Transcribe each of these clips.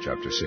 Chapter 6.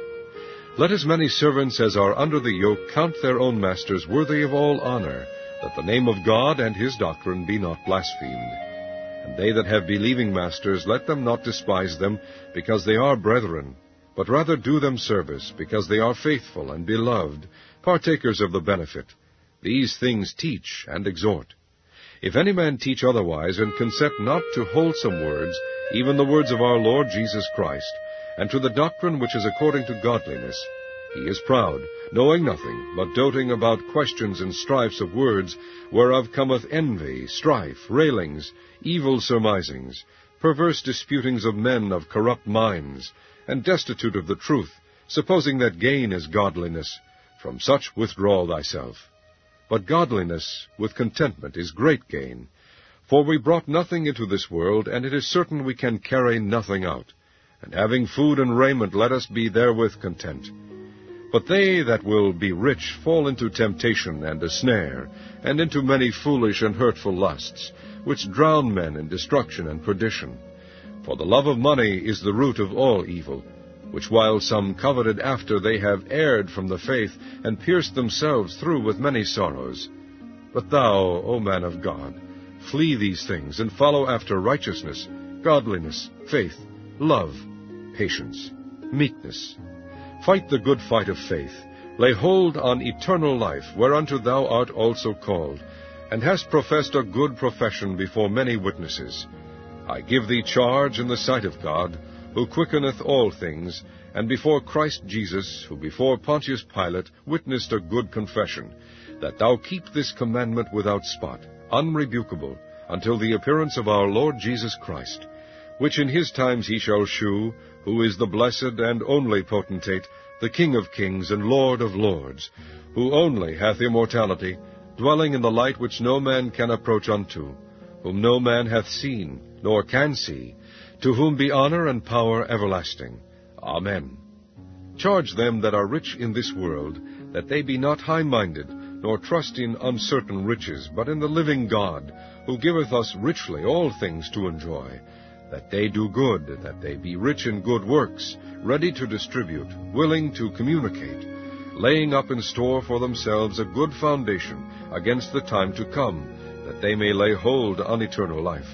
Let as many servants as are under the yoke count their own masters worthy of all honor, that the name of God and his doctrine be not blasphemed. And they that have believing masters, let them not despise them, because they are brethren, but rather do them service, because they are faithful and beloved, partakers of the benefit. These things teach and exhort. If any man teach otherwise, and consent not to wholesome words, even the words of our Lord Jesus Christ, and to the doctrine which is according to godliness, he is proud, knowing nothing, but doting about questions and strifes of words, whereof cometh envy, strife, railings, evil surmisings, perverse disputings of men of corrupt minds, and destitute of the truth, supposing that gain is godliness. From such withdraw thyself. But godliness with contentment is great gain. For we brought nothing into this world, and it is certain we can carry nothing out. And having food and raiment, let us be therewith content. But they that will be rich fall into temptation and a snare, and into many foolish and hurtful lusts, which drown men in destruction and perdition. For the love of money is the root of all evil, which while some coveted after, they have erred from the faith, and pierced themselves through with many sorrows. But thou, O man of God, flee these things, and follow after righteousness, godliness, faith, love, patience, meekness. Fight the good fight of faith. Lay hold on eternal life, whereunto thou art also called, and hast professed a good profession before many witnesses. I give thee charge in the sight of God, who quickeneth all things, and before Christ Jesus, who before Pontius Pilate witnessed a good confession, that thou keep this commandment without spot, unrebukable, until the appearance of our Lord Jesus Christ, which in his times he shall shew, who is the blessed and only potentate, the King of kings and Lord of lords, who only hath immortality, dwelling in the light which no man can approach unto, whom no man hath seen, nor can see, to whom be honor and power everlasting. Amen. Charge them that are rich in this world, that they be not high-minded, nor trust in uncertain riches, but in the living God, who giveth us richly all things to enjoy, that they do good, that they be rich in good works, ready to distribute, willing to communicate, laying up in store for themselves a good foundation against the time to come, that they may lay hold on eternal life.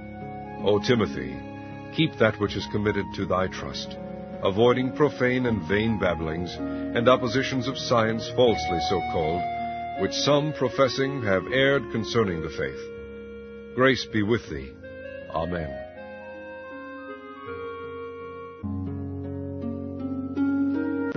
O Timothy, keep that which is committed to thy trust, avoiding profane and vain babblings, and oppositions of science falsely so called, which some professing have erred concerning the faith. Grace be with thee. Amen.